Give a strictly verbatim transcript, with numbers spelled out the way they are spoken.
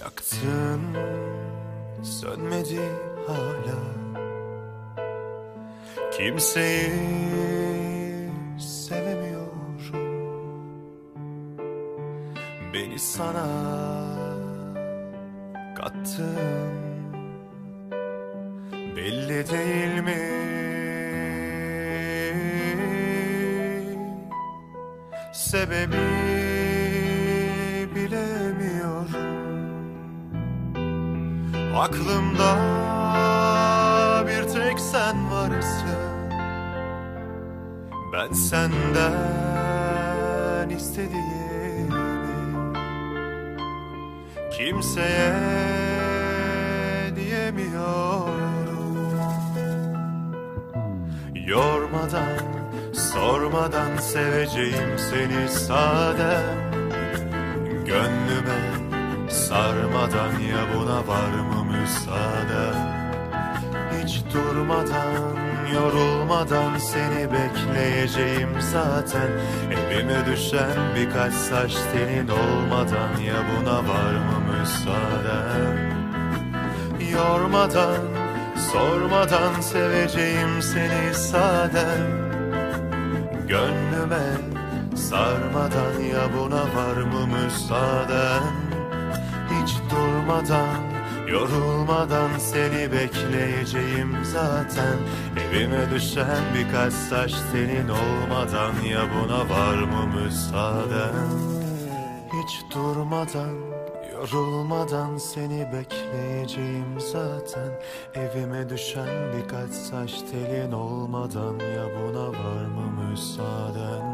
Yaktın, sönmedi hala. Kimseyi sevemiyorum. Beni sana kattın. Belli değil mi? Sebebi bilemiyorum. Aklımda bir tek sen varsın. Ben senden istediğimi kimseye diyemiyorum. Yormadan, sormadan seveceğim seni sade. Gönlüme sarmadan ya buna var mı müsaade? Hiç durmadan, yorulmadan seni bekleyeceğim zaten. Evime düşen birkaç saç tenin olmadan ya buna var mı müsaade? Yormadan, sormadan seveceğim seni sadem. Gönlüme sarmadan ya buna var mı müsaaden? Hiç durmadan, yorulmadan seni bekleyeceğim zaten. Evime düşen birkaç saç tenin olmadan ya buna var mı müsaaden? Hiç durmadan, yorulmadan seni bekleyeceğim zaten. Evime düşen birkaç saç telin olmadan ya buna var mı müsaaden?